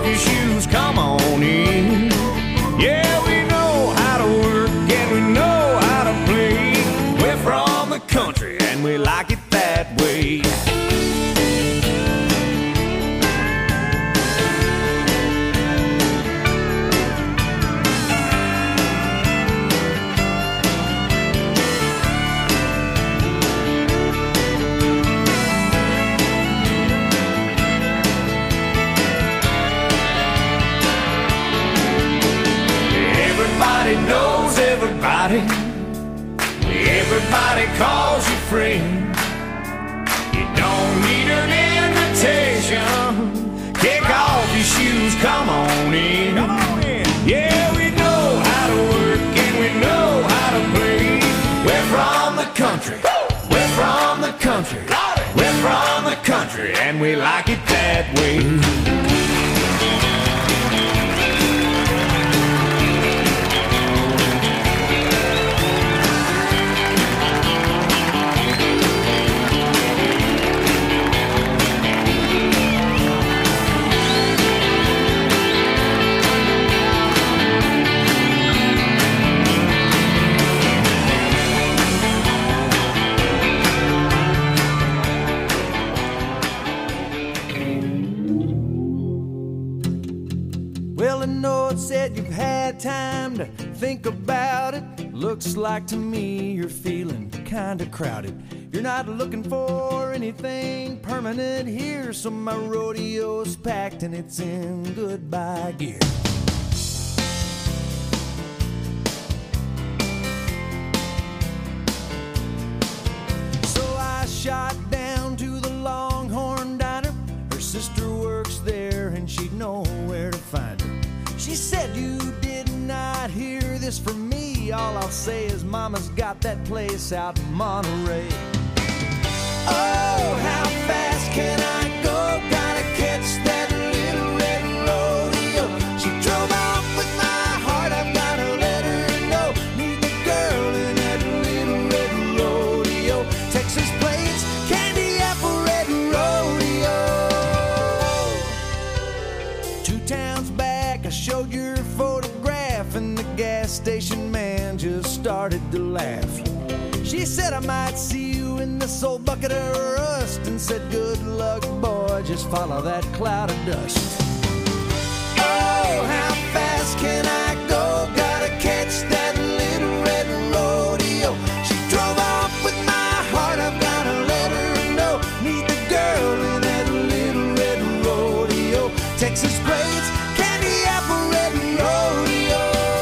off your shoes, come on in. Yeah, we know how to work and we know how to play. We're from the country and we like it that way. Everybody knows everybody. Everybody calls you friend. You don't need an invitation. Kick off your shoes, come on in. Come on in. Yeah, we know how to work and we know how to play. We're from the country. We're from the country. We're from the country and we like it that way. Said you've had time to think about it. Looks like to me you're feeling kinda crowded. You're not looking for anything permanent here, so my rodeo's packed and it's in goodbye gear. So I shot down to the Longhorn Diner. Her sister works there and she'd know where to find her. She said you did not hear this from me. All I'll say is mama's got that place out in Monterey. Oh, how fast can I go? Gotta catch that little red rodeo. She drove off with my heart, I've gotta let her know. Meet the girl in that little red rodeo. Texas plains, candy apple red rodeo. 2 towns back I showed your photograph and the gas station man just started to laugh. She said I might see you in this old bucket of rust and said good luck boy, just follow that cloud of dust. Oh, how fast can I go? Gotta catch that little red rodeo. She drove off with my heart, I've gotta let her know. Meet the girl in that little red rodeo. Texas plains, candy apple red rodeo.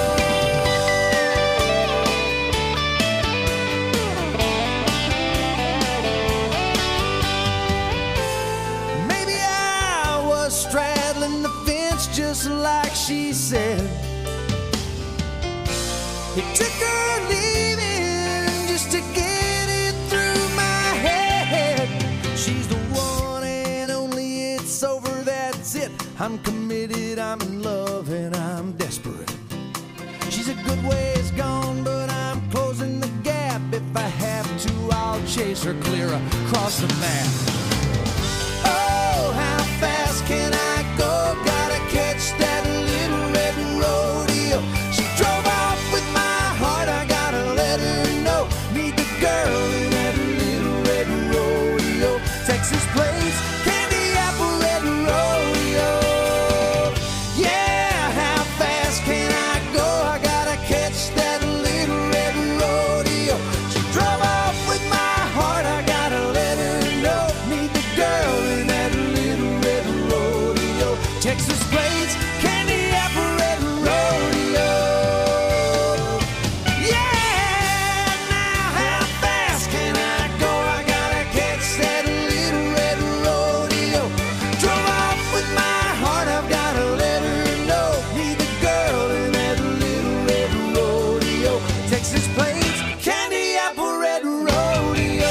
Maybe I was straddling the fence just like she said. It took her leaving just to get it through my head. She's the one and only, it's over, that's it. I'm committed, I'm in love, and I'm desperate. She's a good ways gone, but I'm closing the gap. If I have to, I'll chase her clear across the map. Oh, how fast can I go? Gotta catch that little red rodeo. She drove off with my heart, I gotta let her know. Meet the girl in that little red rodeo. Texas plains, candy apple red rodeo. Yeah, how fast can I go? I gotta catch that little red rodeo. She drove off with my heart, I gotta let her know. Meet the girl in that little red rodeo. Texas plains, candy apple red rodeo. Yeah, now how fast can I go? I gotta catch that little red rodeo. Drove off with my heart, I've gotta let her know. Meet the girl in that little red rodeo. Texas plains, candy apple red rodeo.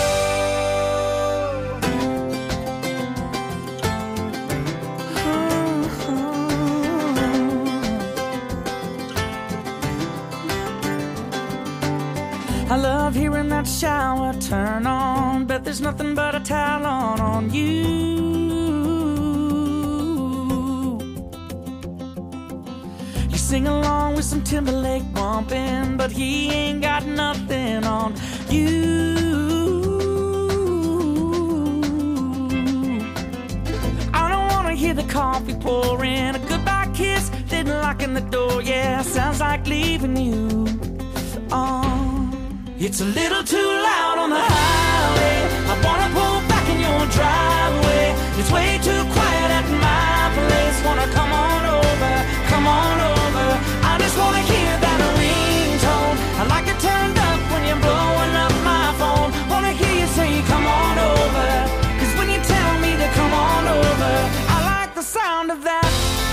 I love hearing that shower turn on. Bet there's nothing but a towel on you. You sing along with some Timberlake bumping, but he ain't got nothing on you. I don't wanna hear the coffee pouring, a goodbye kiss, then locking the door. Yeah, sounds like leaving you. It's a little too loud on the highway. I wanna pull back in your driveway. It's way too quiet at my place. Wanna come on over, come on over. I just wanna hear that ringtone. I like it turned up when you're blowing up my phone. Wanna hear you say come on over, 'cause when you tell me to come on over, I like the sound of that.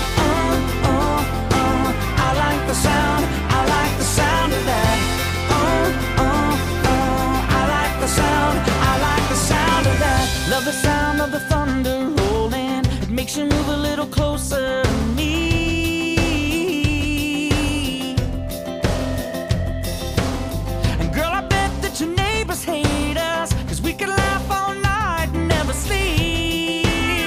I like the sound, I like the sound of that. I like the sound of that. Love the sound of the thunder rolling. It makes you move a little closer to me. And girl, I bet that your neighbors hate us, 'cause we could laugh all night and never sleep.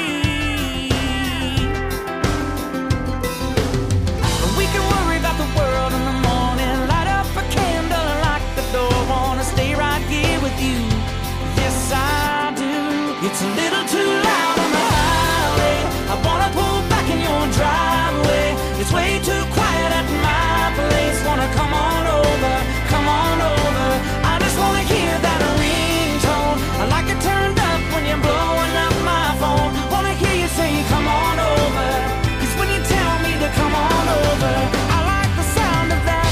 We can worry about the world in the morning, light up a candle and lock the door. Wanna stay right here with you. Yes, I do. It's a little too loud on the highway. I wanna pull back in your driveway. It's way too quiet at my place. Wanna come on over, come on over. I just wanna hear that ringtone. I like it turned up when you're blowing up my phone. Wanna hear you say come on over, 'cause when you tell me to come on over, I like the sound of that.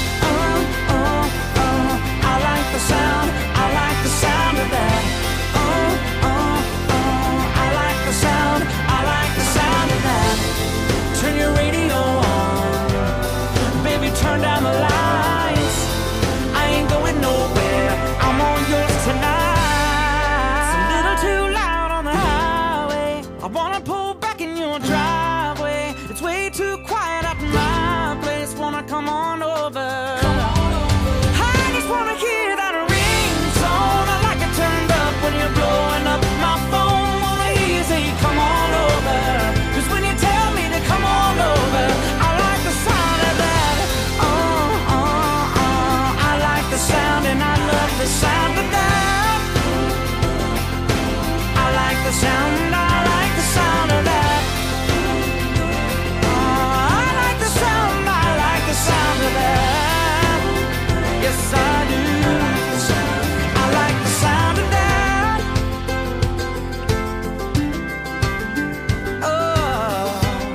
I like the sound, I like the sound of that. I like the sound, I like the sound of that. Turn your radio on, baby, turn down the lights. I ain't going nowhere, I'm all yours tonight. It's a little too loud on the highway. I wanna pull back in your driveway. It's way too quiet at my place. Wanna come on over. I just wanna hear that ringtone. I like it turned up when you're blowing up my phone. Wanna hear you say come on over, 'cause when you tell me to come on over, I like the sound of that. I like the sound and I love the sound of that. I like the sound, I like the sound of that. I like the sound, I like the sound of that. Yes, I do. I like the sound of that. Oh.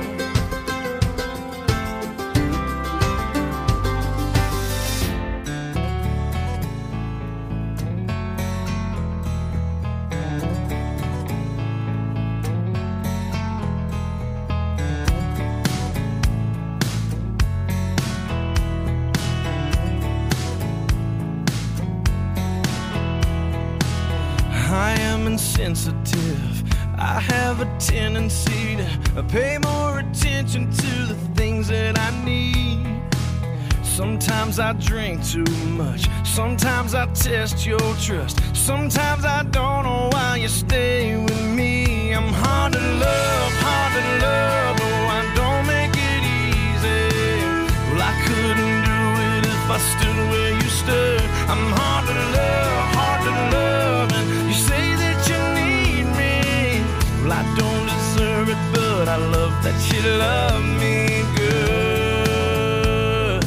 I am insensitive. I have a tendency to pay more attention to the things that I need. Sometimes I drink too much. Sometimes I test your trust. Sometimes I don't know why you stay with me. I'm hard to love, oh, I don't make it easy. Well, I couldn't do it if I stood where you stood. I'm hard to love, and you say that you need me. Well, I don't deserve it, but I love that you love me good.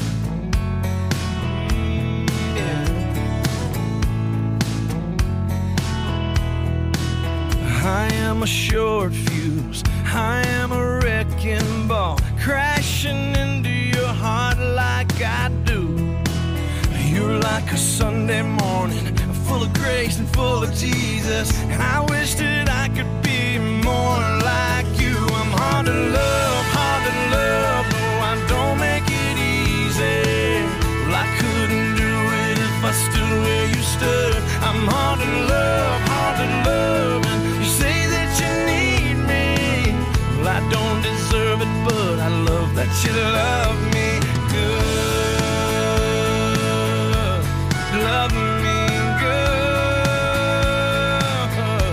I am a short fuse, I am a wrecking ball, crashing into your heart like I do. You're like a Sunday morning, full of grace and full of Jesus. And I wish that I could be more like you. I'm hard to love, oh, I don't make it easy. Well, I couldn't do it if I stood where you stood. I'm hard to love, and you say that you need me. Well, I don't deserve it, but I love that you love me good. Love me good.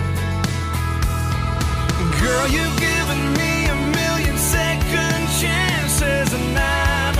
Girl, you've given me a million second chances, and I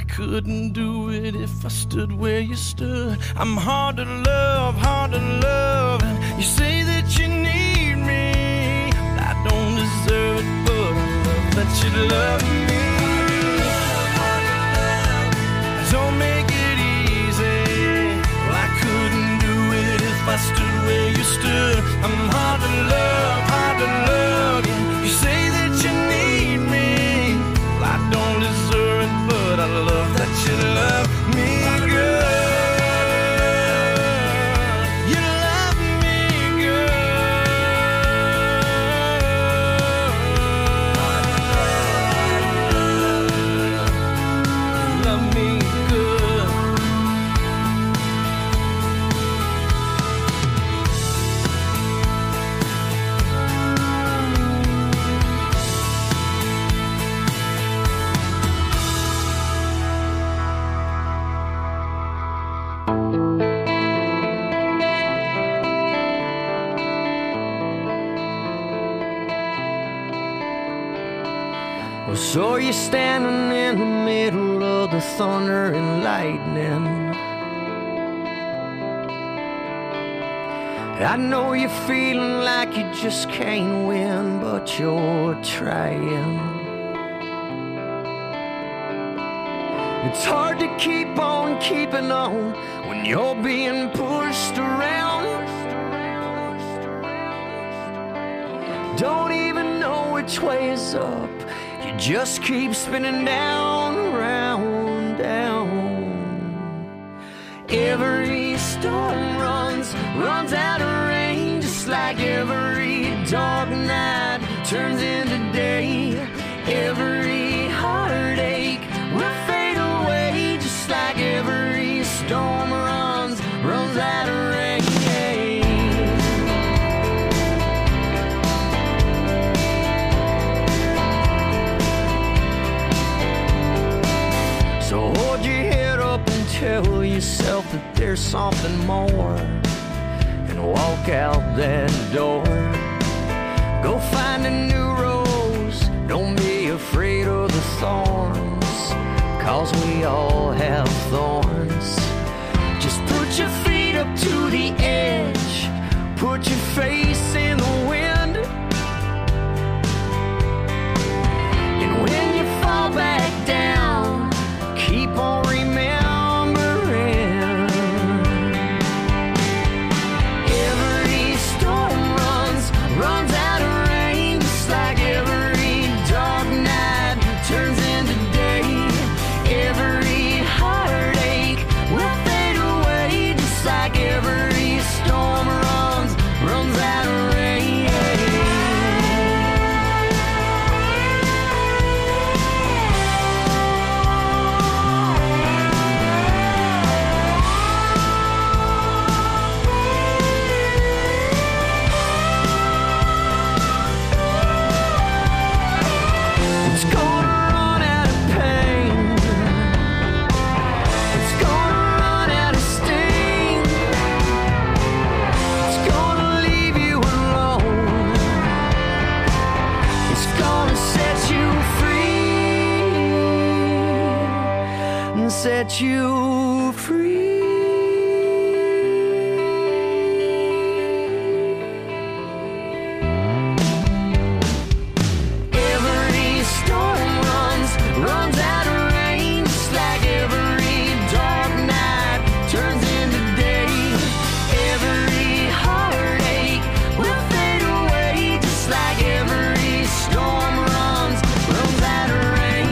I couldn't do it if I stood where you stood. I'm hard to love, and you say that you need me. I don't deserve it, but I love that you love me. Don't make it easy. Well, I couldn't do it if I stood where you stood. I'm hard to love, and you say that you need me. Well, I don't deserve it, but I love that you love me, girl. So you're standing in the middle of the thunder and lightning. I know you're feeling like you just can't win, but you're trying. It's hard to keep on keeping on when you're being pushed around. Don't even know which way is up. You just keep spinning down, round, down. Every storm runs out of rain, just like every dark night turns into day. Every heartache will fade away, just like every storm runs out of rain. So hold your head up and tell yourself that there's something more, and walk out that door. Go find a new rose, don't be afraid of the thorns, 'cause we all have thorns. Just put your feet up to the edge, put your face in the wind, and when you fall back down, keep on remembering. Every storm runs out of rain, just like every dark night turns into day. Every heartache will fade away, just like every storm runs out of rain. Set you free. Every storm runs out of rain, just like every dark night turns into day. Every heartache will fade away, just like every storm runs out of rain.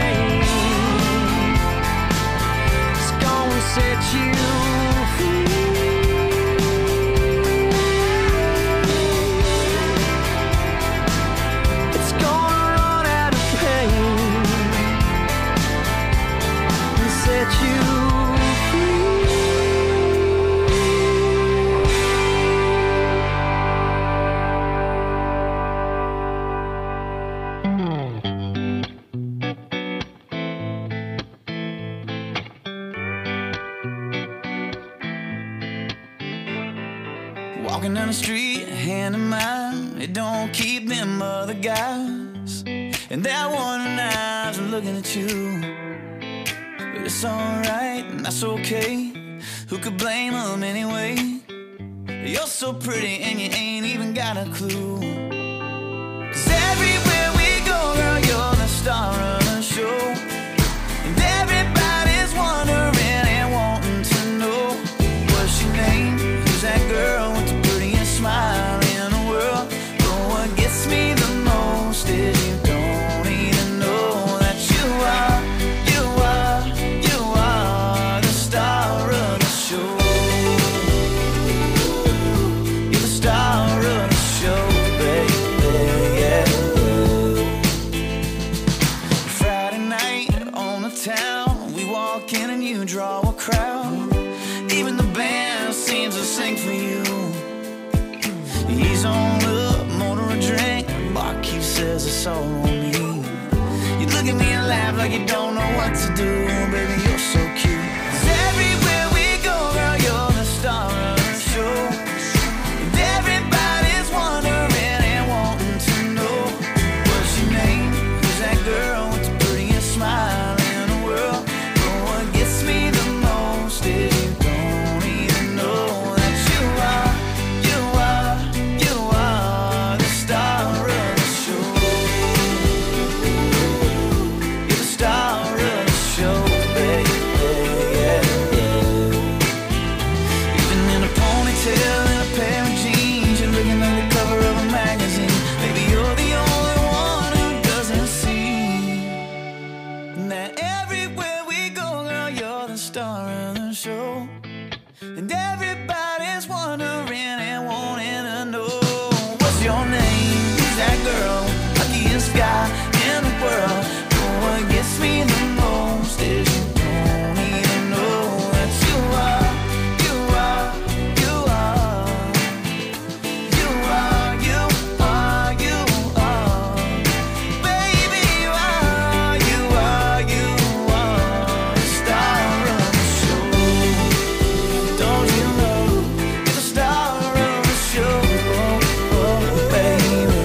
Set you free. It's gonna run out of pain and set you walking down the street, hand in mine. It don't keep them other guys, and they're wondering eyes are looking at you. It's alright, and that's okay. Who could blame them anyway? You're so pretty and you ain't even got a clue. 'Cause everywhere we go, girl, you're the star of the show. And everybody's wondering and wanting to know, what's your name? Who's that girl with the prettiest smile in the world? But what gets me the most is you don't even know that you are the star of the show. You're the star of the show, baby, yeah. Friday night on the town, we walk in and you draw a crowd. Even the band seems to sing for you. He's on up, order a drink. Barkeep says it's all on me. You look at me and laugh like you don't know what to do. Baby, you're so cute. 'Cause everywhere we go, girl, you're the star of the show. And everybody's wondering and wanting to know, what's your name? Who's that girl with the prettiest smile in the world? But what gets me the most is you don't even know that you are the star of the show. You're the star of the show, baby, yeah. Even in a ponytail and a pair of jeans, you're looking like the cover of a magazine. Baby, you're the only one who doesn't see that everywhere we go, girl, you're the star of the show. And everybody's wondering and wanting to know, what's your name? Who's that girl? Luckiest guy in the world. But what gets me the most is you don't even know that you are baby, you are the star of the show. Don't you know you're the star of the show, oh, baby.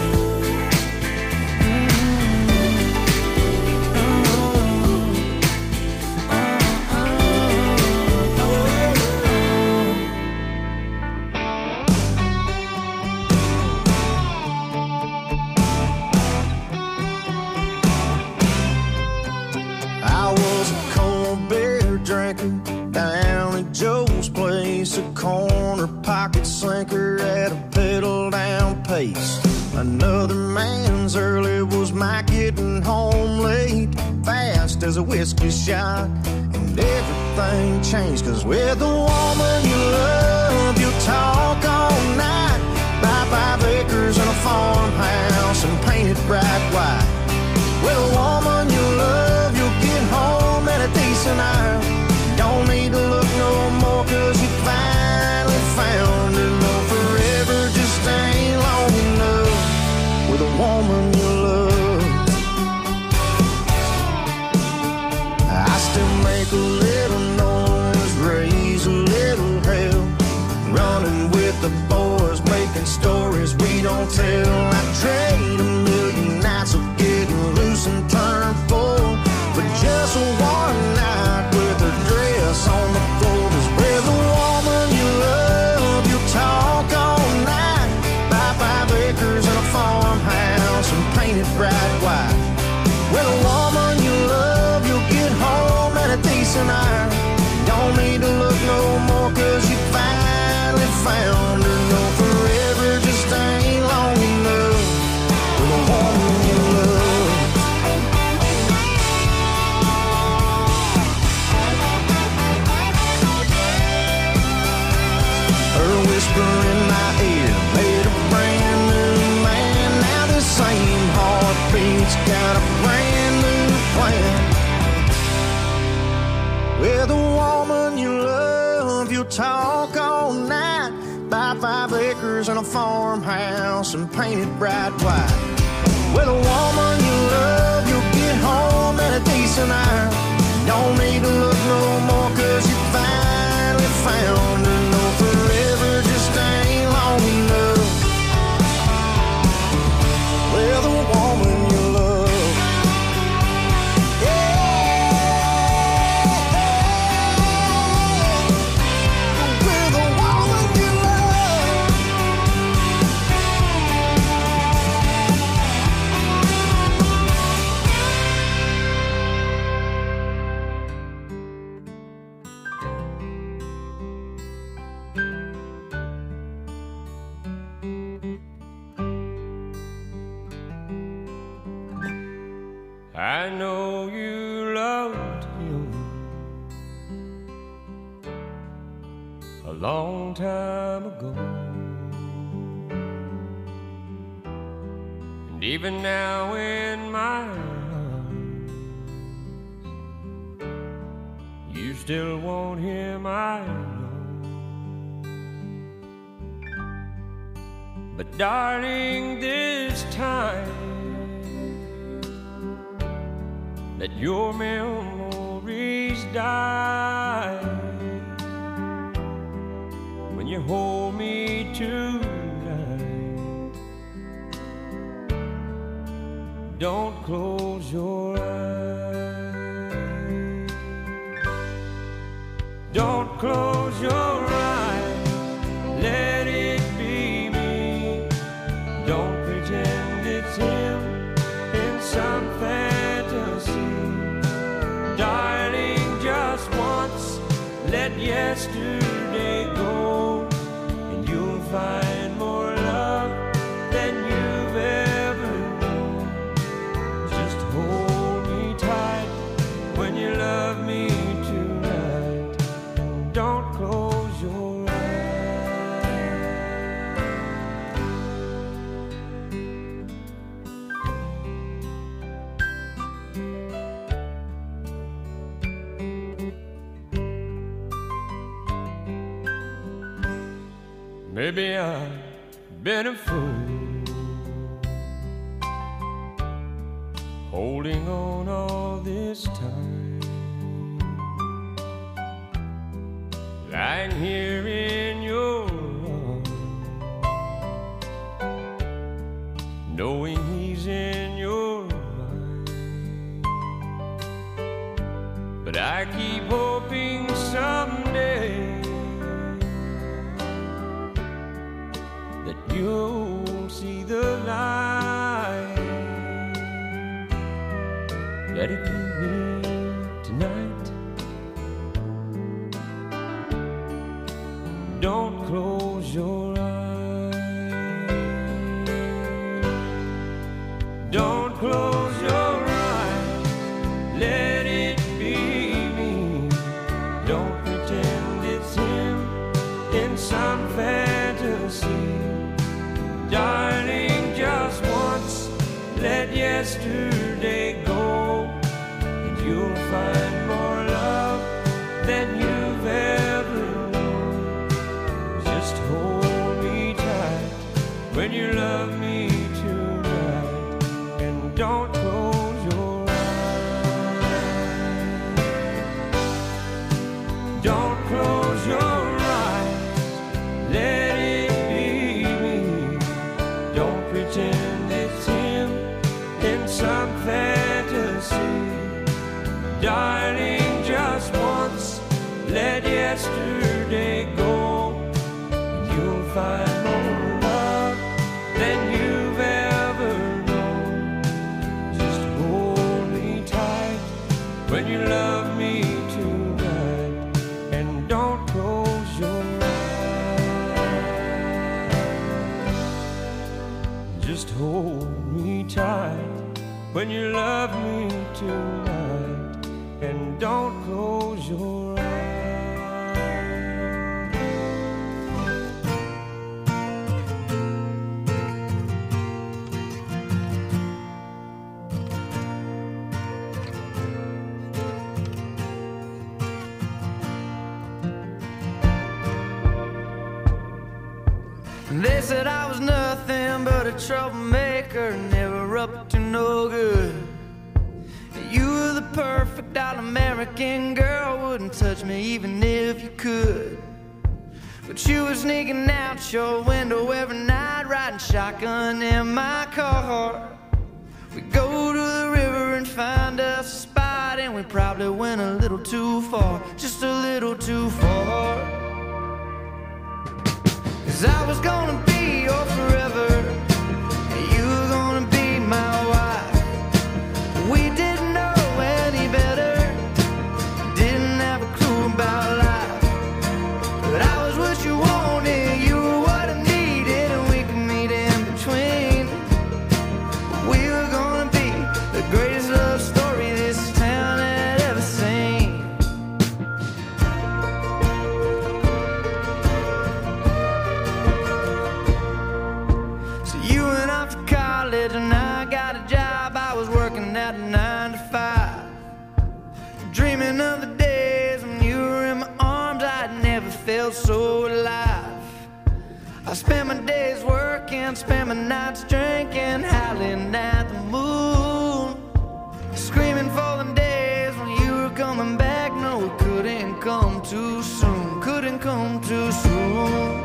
I was a cold beer drinker down at Joe's place, a corner pocket slinker at a pedal down pace. Another man's early was my getting home late, fast as a whiskey shot, and everything changed. 'Cause with the woman you love, you talk all night, buy 5 acres and a farmhouse and paint it bright white. With a woman you love, you'll get home at a decent hour. Don't need to look no more, 'cause you finally found her. No, forever just ain't long enough with a woman you love. I still make a little noise, raise a little hell, running with the boys, making stories we don't tell. I trade a million nights of getting loose and turn full for just one night with her dress on the floor. 'Cause with a woman you love, you talk all night, buy 5 acres and a farmhouse and paint it bright white. With a woman you love, you'll get home at a decent hour. Don't need to look no more, 'cause you finally found her. No, forever just ain't long enough with a woman you love. Her whisper in my ear made a brand new man. Now the same heartbeat's got a brand new plan. With a woman you love, you talk all night, buy 5 acres and a farmhouse and paint it bright white. With a woman you love, you'll get home at a decent hour. Don't need to look no more, 'cause you finally found her. No, forever just ain't long enough with a woman you love. Yeah. I know you loved him a long time ago. And even now in my arms, you still want him, I know. But darling, this time let your memories die when you hold me tonight. Don't close your eyes. Don't close your eyes. Let it be me. Don't pretend it's him in some fantasy. Darling, just once, let yesterday go, and you'll find more love than you've ever known. Just hold me tight when you love me tonight, and don't close your eyes. Maybe I've been a fool, holding on all this time, lying here in your arms, knowing he's in your mind. But I keep hoping someday that you'll see the light. Let it be me tonight. Don't close your eyes. Don't close your eyes. Let it be me. Don't pretend it's him in some fantasy. Darling, just once, let yesterday go, and you'll find more love than you've ever known. Just hold me tight when you love me tonight, and don't close your eyes. Don't close your eyes. Let it pretend it's him in some fantasy. Darling, just once, let yesterday go, and you'll find more love than you've ever known. Just hold me tight when you love me tonight, and don't close your eyes. Just hold me tight when you love me tonight, and don't close your eyes. They said I was nothing but a troublemaker, never up to no good. You were the perfect all-American girl, wouldn't touch me even if you could. But you were sneaking out your window every night, riding shotgun in my car. We go to the river and find us a spot, and we probably went a little too far, just a little too far. 'Cause I was gonna be your forever, and you were gonna be my wife. We didn't know any better, didn't have a clue about life. But I was what you wanted, you were what I needed, and we could meet in between. We were gonna be the greatest love story a job, I was working at 9 to 5, dreaming of the days when you were in my arms. I'd never felt so alive. I spent my days working, spent my nights drinking, howling at the moon, screaming for the days when you were coming back. No, it couldn't come too soon, couldn't come too soon.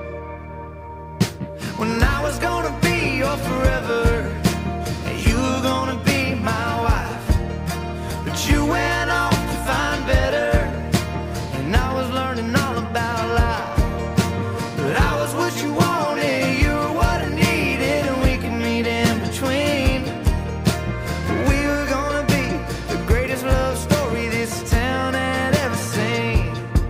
When I was gonna be your forever, and you were gonna be my wife, but you went off to find better, and I was learning all about life. But I was what you wanted, you were what I needed, and we could meet in between. We were gonna be the greatest love story this town had ever seen.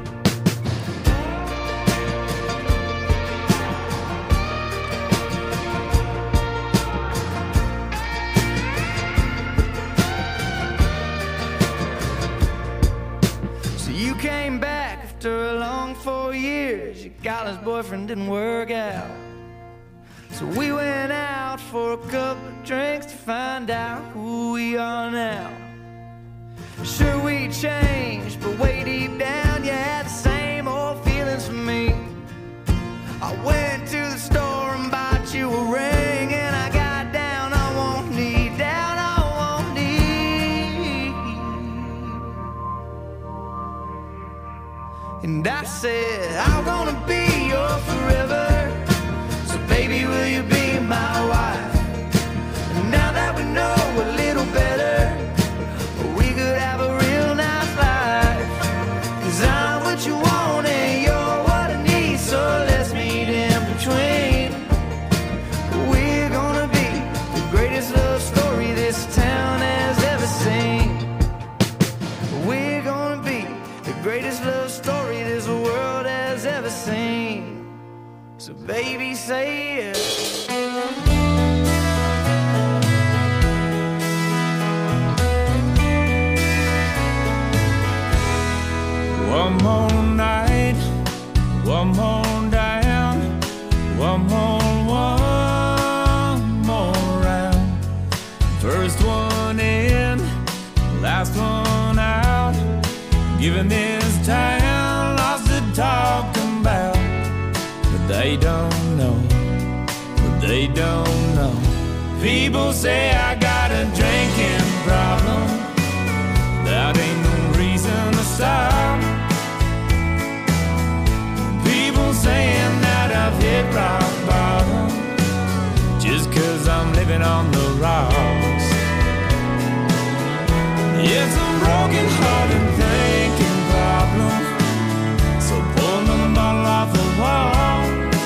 So you came back after a long 4 years. Your college boyfriend didn't work out, so we went out for a couple of drinks to find out who we are now. Sure, we changed, but way deep down you had the same old feelings for me. I went to the store and bought you a ring, and I got down on one knee, down on one knee, and I said, I'm gonna be your forever, so baby, will you be my wife? And now that we know a little better, we could have a real nice life. 'Cause I'm what you want and you're what I need, so let's meet in between. We're gonna be the greatest love story this town has ever seen. We're gonna be the greatest love story this world has ever seen. So baby, say yes. One more night, one more down, one more round. First one in, last one out. Giving this town lots to talk about, but they don't know, but they don't know. People say I got a drinking problem, that ain't no reason to stop. People saying that I've hit rock bottom, just 'cause I'm living on the rocks. It's a broken heart and thinking problem, so pull another bottle off the wall.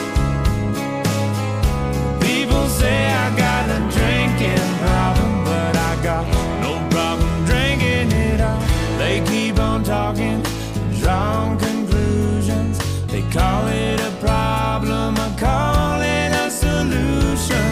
People say I got a drinking problem, but I got no problem drinking it all. They keep on talking, drawing conclusions. They call it a problem, I call it a solution.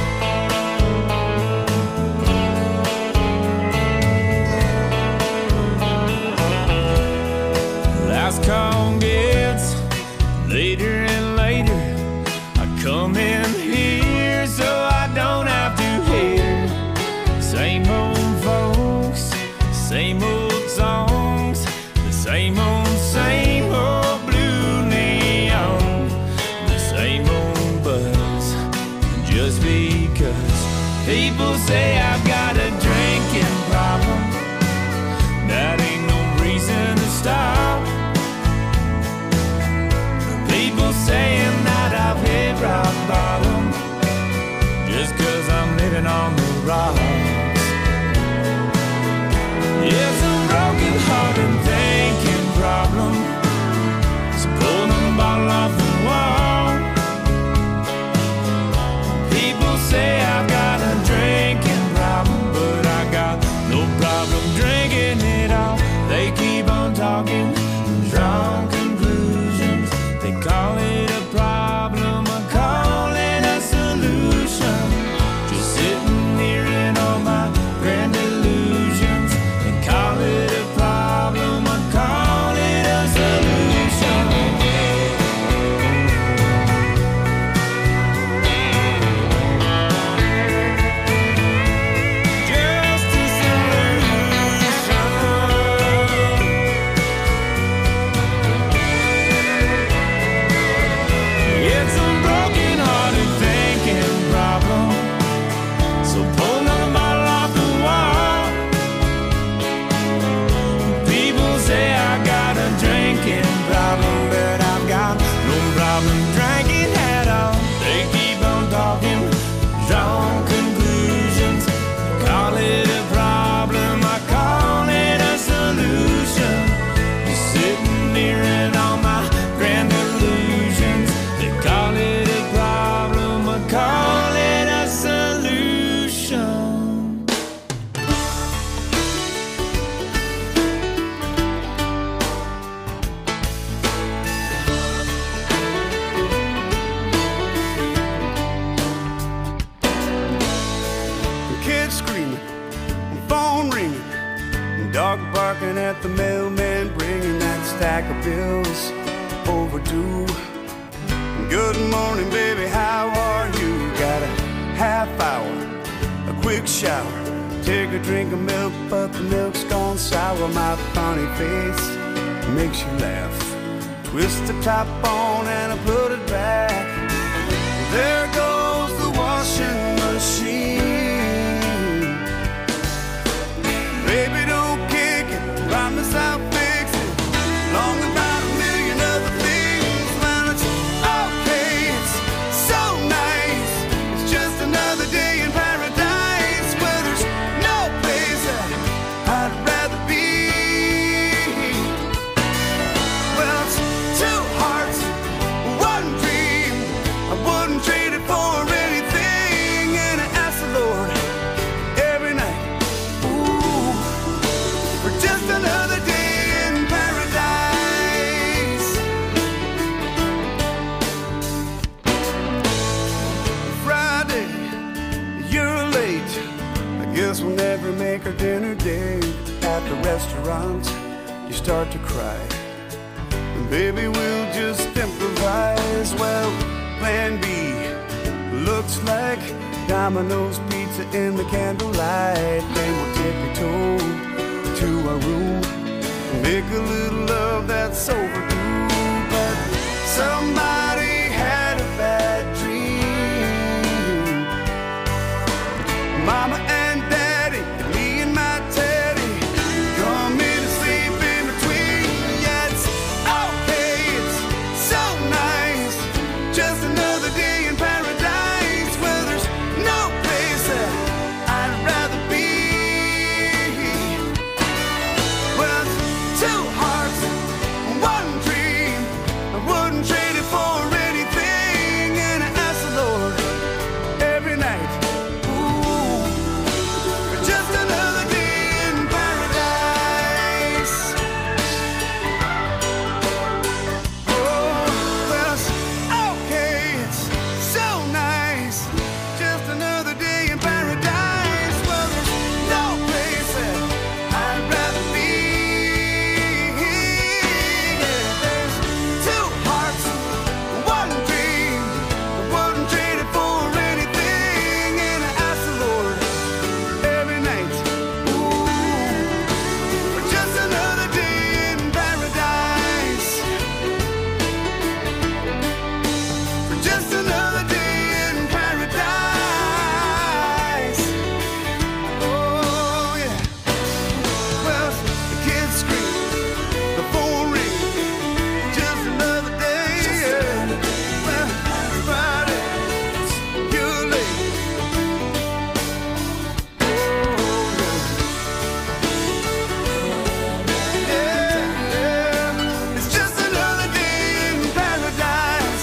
Last call gets later and later. I come in here so I don't have to hear same old folks, same old songs, the same old blue neon, the same old buzz. Just because people say I've got a drinking problem, that ain't no reason to stop. People saying that I've hit rock bottom, just 'cause I'm living on the rocks. It's a broken heart and thinking problem, so pull a bottle off the wall. People say I've got a drinking problem, but I got no problem drinking it all. They keep on talking, drawing conclusions. They call it a problem, I call it a solution. Just sitting here in all my grand illusions. They call it a problem, I call it a solution. kids screaming, phone ringing, dog barking at the mailman, bringing that stack of bills overdue. Good morning, baby, how are you? Got a half hour, a quick shower, take a drink of milk, but the milk's gone sour. My funny face makes you laugh. Twist the top on and I put it back. There goes the washing machine. Baby, don't kick it, promise I'll fix it. Long about a million other things. Well, it's okay, it's so nice. It's just another day in paradise where there's no place that I'd rather be. Well, it's two hearts, one dream. I wouldn't trade it for anything. And I ask the Lord every night, ooh, for just another day in paradise. Friday, you're late. I guess we'll never make our dinner date. At the restaurant, you start to cry. And baby, we'll just improvise. Well, plan B looks like Domino's pizza in the candlelight. Then we'll tippy-toe to our room and make a little love that's overdue. But somebody had a bad dream. Mama and Daddy, me and my Teddy, come in and sleep in between. Yeah, it's okay, it's so nice. Just another day in paradise where there's no place that I'd rather be. Well, it's two hearts, one dream. I wouldn't trade it for anything. And I ask the Lord every night, ooh, for just another day in paradise. Oh, well, it's okay, it's so nice. Just another day in paradise. Well, there's no place that I'd rather be. Yeah, there's two hearts, one dream. I wouldn't trade it for anything. And I ask the Lord every night, ooh, for just another day in paradise. For just another day in paradise. Oh, yeah. Well, the kids scream, the phone ring, just another day. Yeah. Well, it's Friday, you're late. Oh, yeah. Yeah. It's just another day in paradise.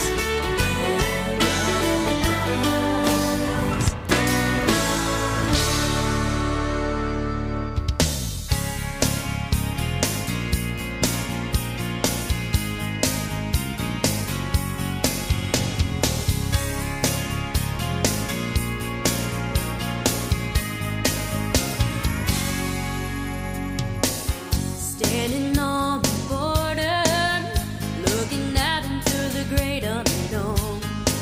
Standing on the border, looking out into the great unknown.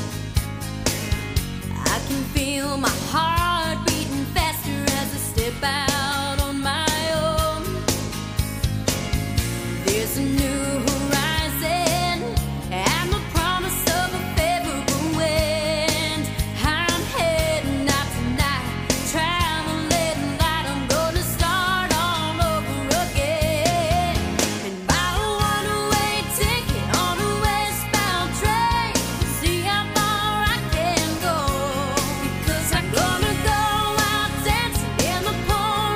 I can feel my heart beating faster as I step out on my own. There's a new horizon and the promise of a favorable wind. I'm heading out tonight, traveling light. I'm gonna start all over again. And buy a one-way ticket on a westbound train. See how far I can go. Because I'm gonna go out dancing in the pouring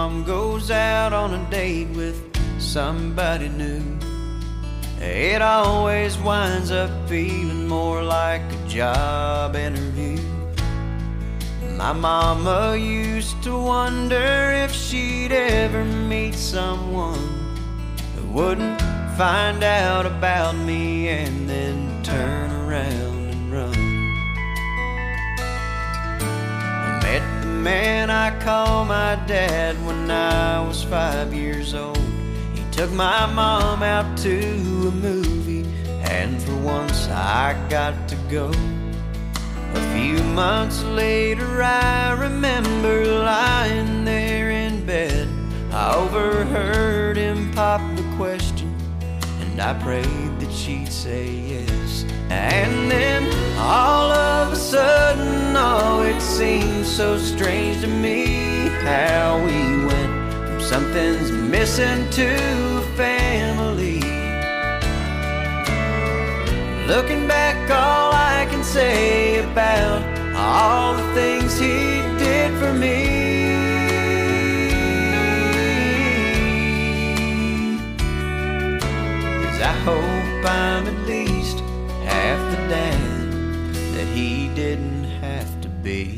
mom goes out on a date with somebody new, it always winds up feeling more like a job interview. My mama used to wonder if she'd ever meet someone who wouldn't find out about me and then turn around and run. I met the man I call my dad when I was 5 years old. He took my mom out to a movie, and for once I got to go. A few months later I remember lying there in bed. I overheard him pop the question, and I prayed that she'd say yes. And then all of a sudden, oh, it seemed so strange to me how we went from something's missing to a family. Looking back, all I can say about all the things he did for me is I hope I'm at least half the dad that he didn't have to be.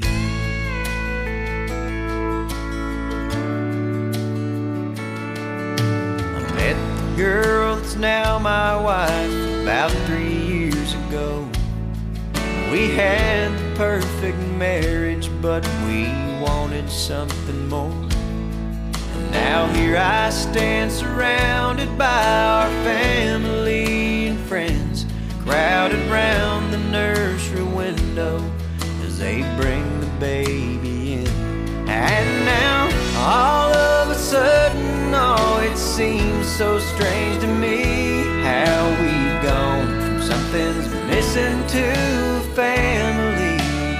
I met the girl that's now my wife about 3 years ago. We had the perfect marriage, but we wanted something more. And now here I stand surrounded by our family and friends, crowded round the nursery window as they bring the baby in. And now all of a sudden, oh, it seems so strange to me how we've gone from something's missing to family.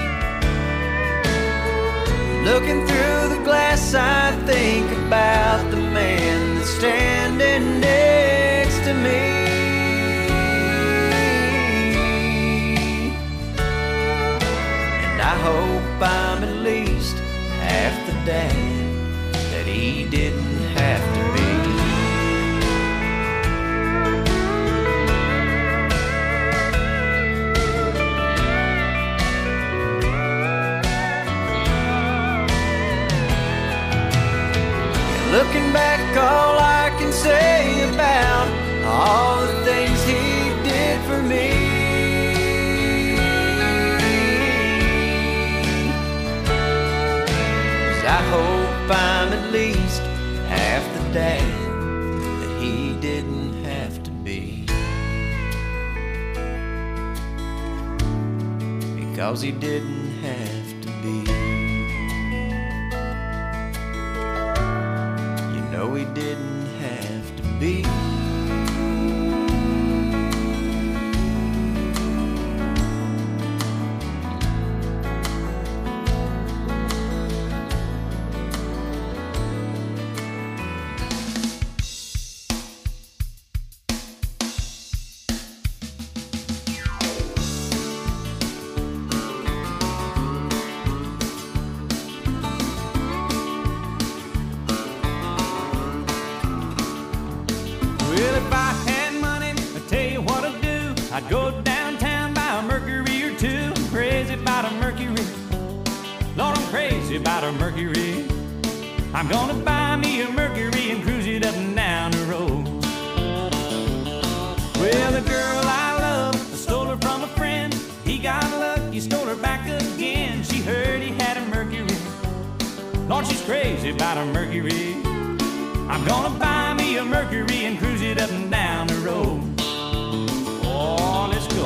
Looking through the glass, I think about the man that's standing next to me. And I hope I'm at least half the dad that he didn't have to be. Looking back, all I can say about all the things he did for me is I hope I'm at least half the dad that he didn't have to be, because he didn't have to be. No, he didn't have to be. I'd go downtown, buy a Mercury or two. I'm crazy about a Mercury. Lord, I'm crazy about a Mercury. I'm gonna buy me a Mercury and cruise it up and down the road. Well, the girl I love, I stole her from a friend. He got lucky, stole her back again. She heard he had a Mercury. Lord, she's crazy about a Mercury. I'm gonna buy me a Mercury and cruise it up and down the road. Oh, let's go.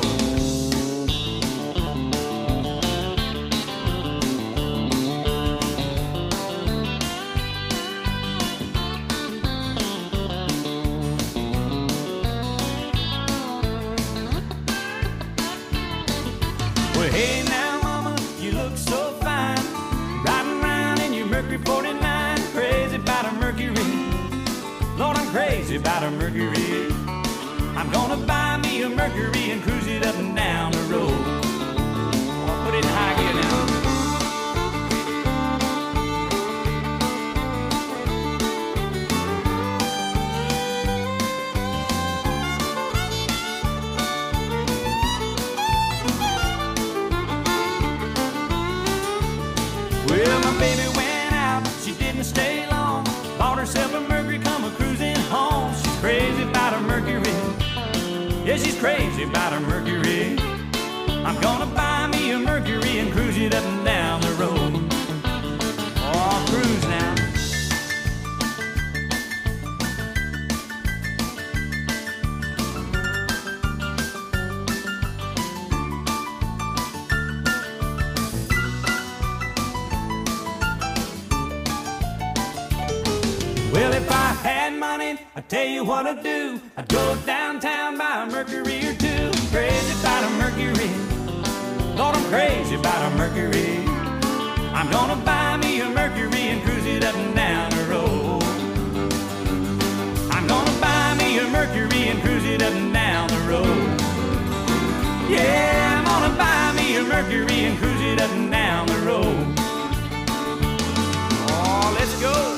Well, hey now, mama, you look so fine, riding around in your Mercury 49. Crazy about a Mercury. Lord, I'm crazy about a Mercury. I'm gonna buy me a Mercury and cruise it up and down the road. I'll put it in high gear now. baby went out, she didn't stay long. Bought herself a Mercury, come a cruising home. She's crazy about her Mercury. Yeah, she's crazy about her Mercury. I'm gonna buy me a Mercury and cruise it up and down the road. Oh, cruise now. Well, if I had money, I'd tell you what I'd do. I'd go downtown, buy a Mercury or two. Crazy about a Mercury. Lord, I'm crazy about a Mercury. I'm gonna buy me a Mercury and cruise it up and down the road. I'm gonna buy me a Mercury and cruise it up and down the road. Yeah, I'm gonna buy me a Mercury and cruise it up and down the road. Oh, let's go.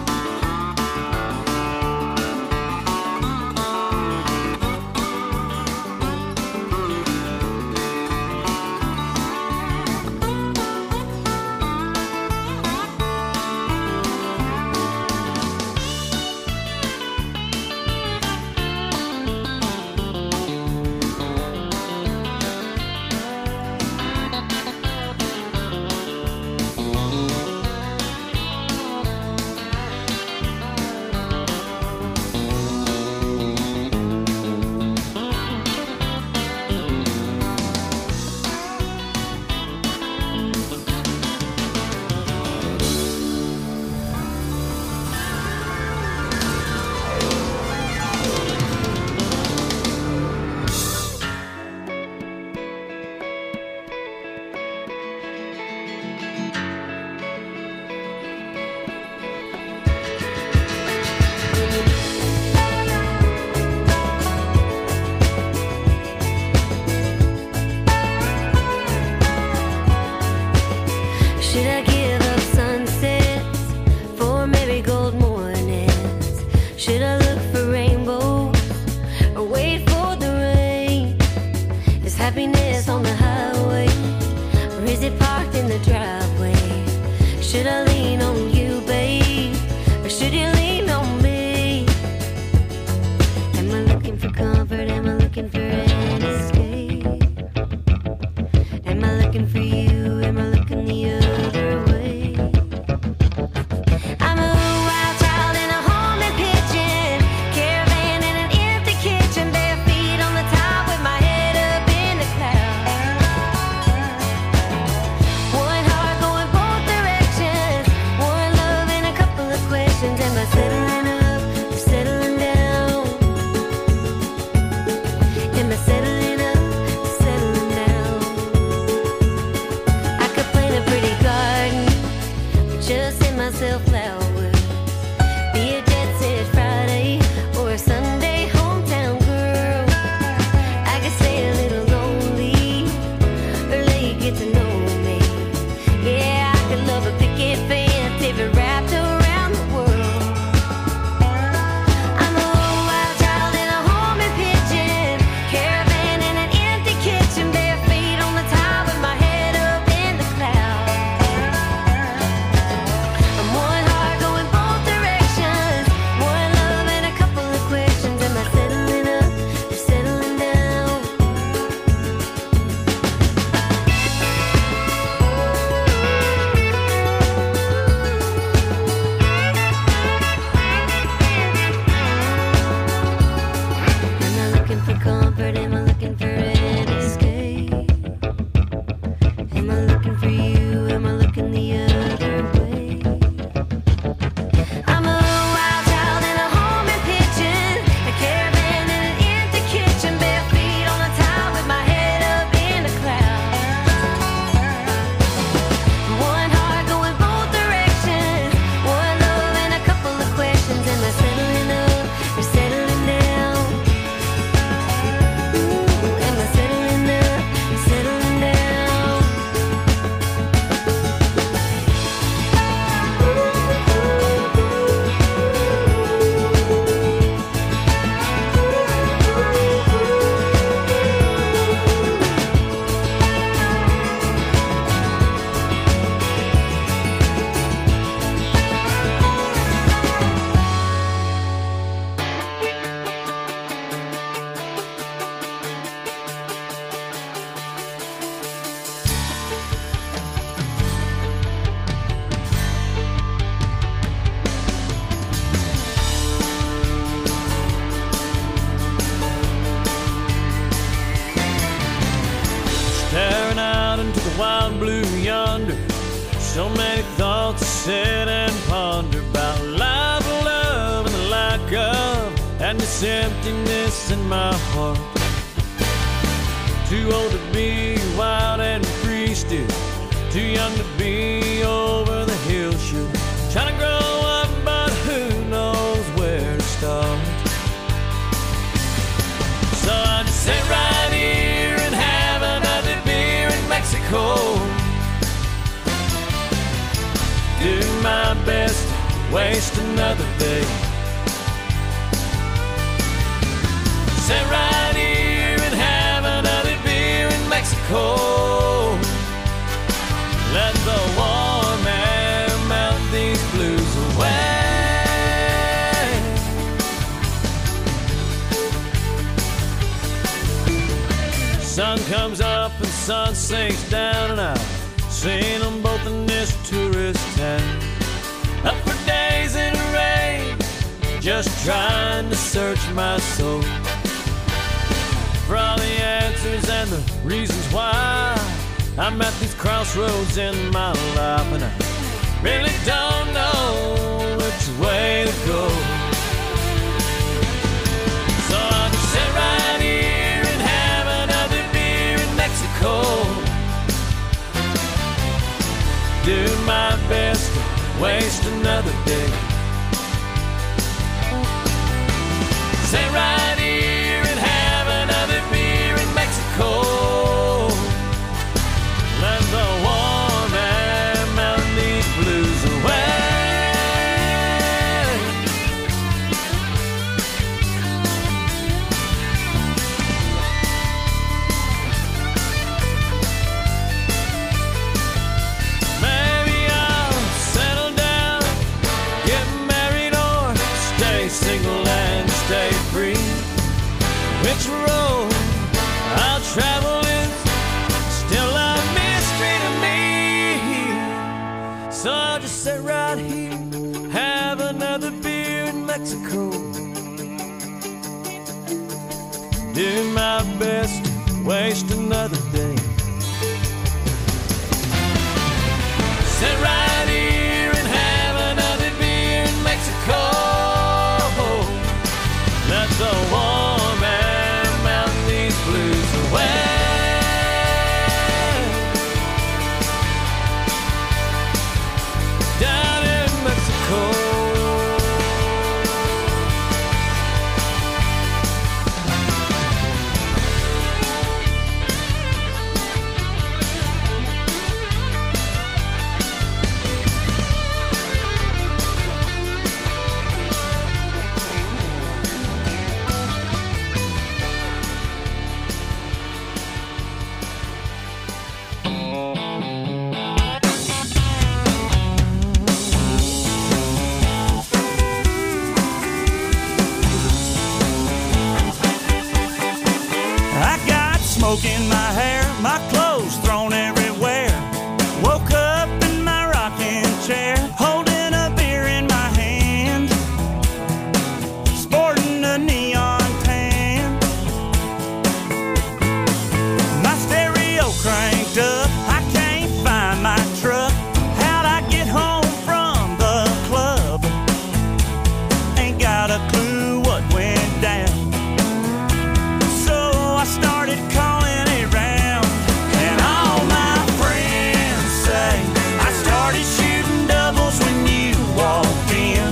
Should I give up sunsets for maybe gold mornings? Should I look for rainbows or wait for the rain? Is happiness on the highway or is it parked in the driveway? Should I lean on you, babe, or should you lean on me? Am I looking for comfort? Am I looking for an escape? Am I looking for you? Am I looking the other way? I'm a wild child in a home and kitchen, caravan in an empty kitchen, bare feet on the top with my head up in the clouds. One heart going both directions, one love and a couple of questions. Am I settling up or settling down? Am I settling up or settling down? I could plant a pretty garden, just send myself flowers. Be a jet set Friday or a Sunday hometown girl. I could stay a little lonely or let you get to know me. Yeah, I could love a picket fence if it wrapped around the world. I'm a wild child in a home and kitchen, caravan in an empty kitchen, bare feet on the top with my head up in the clouds. I'm one heart going both directions, one love and a couple of questions. Am I settling up or settling down? Am I looking for comfort? Am I looking for an escape? Am I looking for you? Am I looking the other way? I'm a wild child in a home and kitchen, a caravan in an empty kitchen, bare feet on the top with my head up in the clouds. One heart going both directions, one love and a couple of questions. Am I settling up or settling down? Ooh, am I settling up or settling down? beyond blue yonder. So many thoughts to sit and ponder about life, love, and the lack of, and this emptiness in my heart. Too old to be wild and free still, too young to be over the hill sure. Trying to grow up, but who knows where to start. So I just sit right here and have another beer in Mexico. Do my best to waste another day. Sit right here and have another beer in Mexico. Let the warm air melt these blues away. Sun comes up and sun sinks down, and I've seen them both in this tourist town. Up for days in the rain, just trying to search my soul for all the answers and the reasons why I'm at these crossroads in my life, and I really don't know which way to go. So I'll just sit right here and have another beer in Mexico. Do my best to waste another day. Sit right here and have another beer in Mexico. Let the warm air melt these blues away. Maybe I'll settle down, get married, or stay single and stay free. Which road I'll travel is still a mystery to me. So I'll just sit right here, have another beer in Mexico. Do my best to waste another day. Sit right here and have another beer in Mexico. Let the warm air melt these blues away. Down in Mexico. I got smoke in my hair, my clothes thrown everywhere. Woke up in my rocking chair, holding a beer in my hand, sporting a neon tan. My stereo cranked up, I can't find my truck. How'd I get home from the club? Ain't got a clue what went down. So I started calling around, and all my friends say I started shooting doubles when you walked in.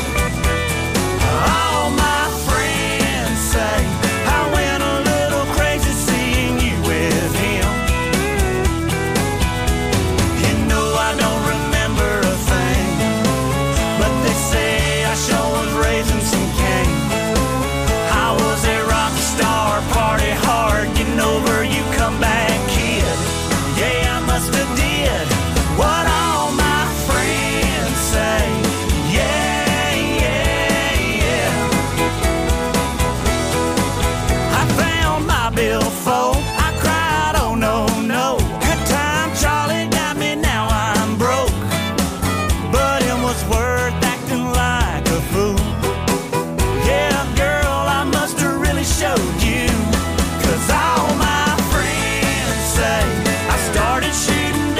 All my friends say I went a little crazy seeing you with him. You know I don't remember a thing, but they say I sure was raising some cane. I was a rock star, party hard, getting over you come back kid. Yeah, I must have did what all my friends say. Yeah, yeah, yeah. I found my billfold, I cried, oh no, no. That time Charlie got me, now I'm broke. But it was worth acting like a fool. Yeah, girl, I must have really showed you. 'Cause all my friends say I started shooting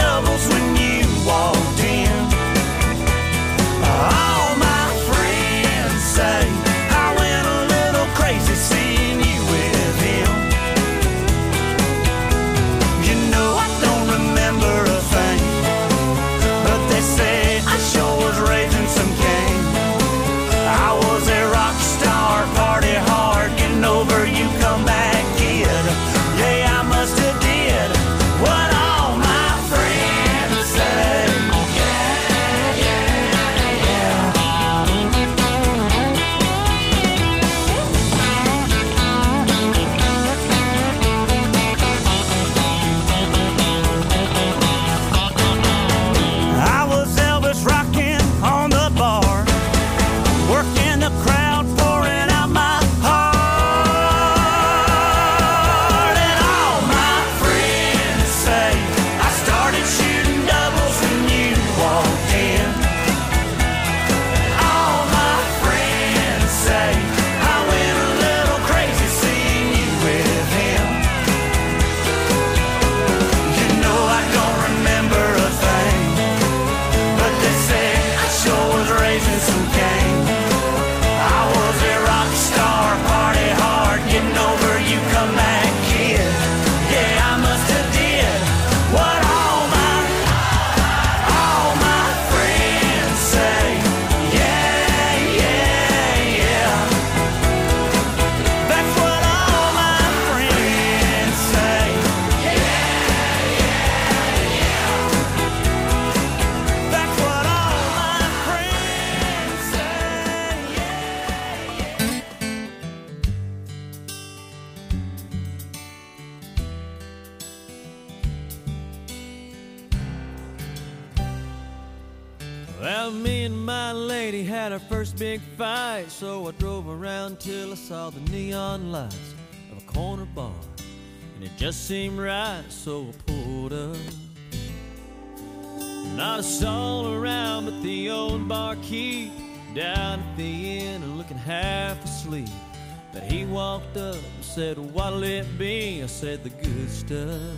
Well, me and my lady had our first big fight, so I drove around till I saw the neon lights of a corner bar, and it just seemed right, so I pulled up. Not a soul around but the old barkeep down at the inn, looking half asleep. But he walked up and said, "What'll it be?" I said, "The good stuff."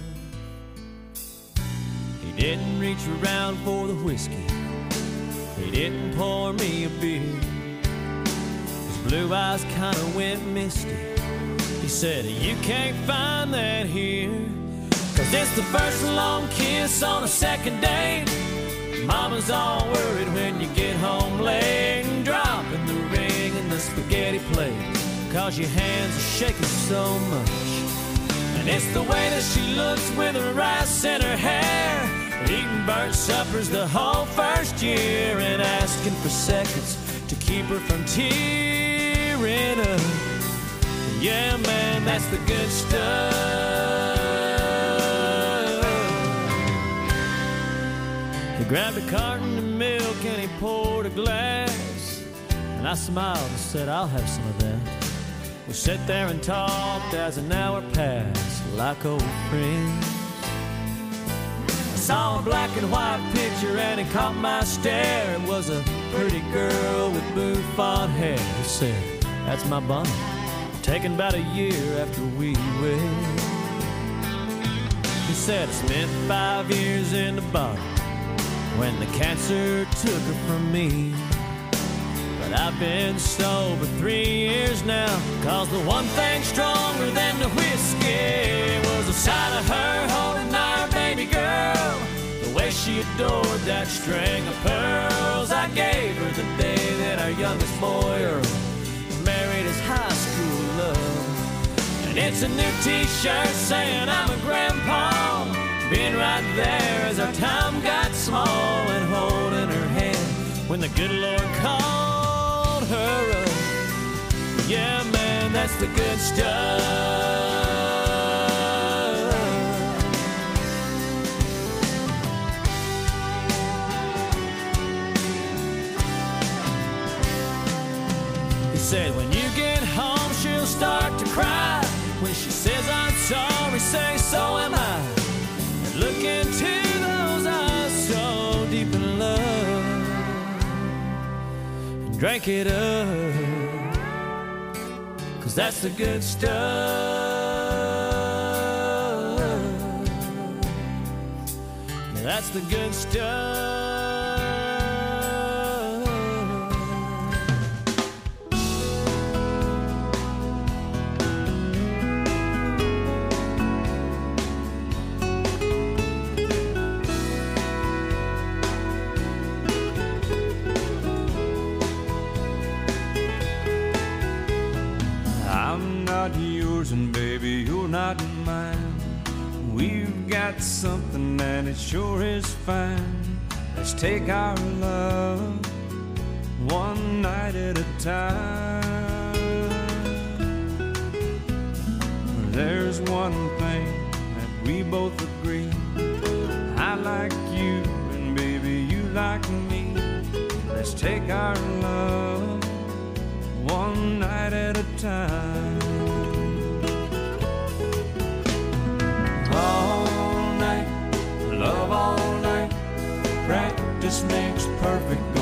He didn't reach around for the whiskey, he didn't pour me a beer. His blue eyes kinda went misty. He said, "You can't find that here, 'cause it's the first long kiss on a second date. Mama's all worried when you get home late, and dropping the ring in the spaghetti plate, 'cause your hands are shaking so much. And it's the way that she looks with her rice in her hair, eating burnt suppers the whole first year, and asking for seconds to keep her from tearing up. Yeah, man, that's the good stuff." He grabbed a carton of milk and he poured a glass, and I smiled and said, "I'll have some of that." We sat there and talked as an hour passed, like old friends. I saw a black and white picture and it caught my stare. It was a pretty girl with bouffant hair. He said, "That's my Bonnie, taken about a year after we wed." He said, "I spent 5 years in the bottle when the cancer took her from me. But I've been sober 3 years now, 'cause the one thing stronger than the whiskey was the sight of her holding our baby girl, the way she adored that string of pearls I gave her the day that our youngest boy Earl married his high school love. And it's a new t-shirt saying I'm a grandpa, being right there as our time got small, and holding her hand when the good Lord called her up. Yeah, man, that's the good stuff. He said, "When you get home, she'll start to cry. When she says I'm sorry, say so am I. And look into those eyes so deep in love, and drink it up, 'cause that's the good stuff. Yeah, that's the good stuff." Yours, and baby, you're not mine. We've got something and it sure is fine. Let's take our love one night at a time. There's one thing that we both agree: I like you and baby, you like me. Let's take our love one night at a time. All night, love all night. Practice makes perfect,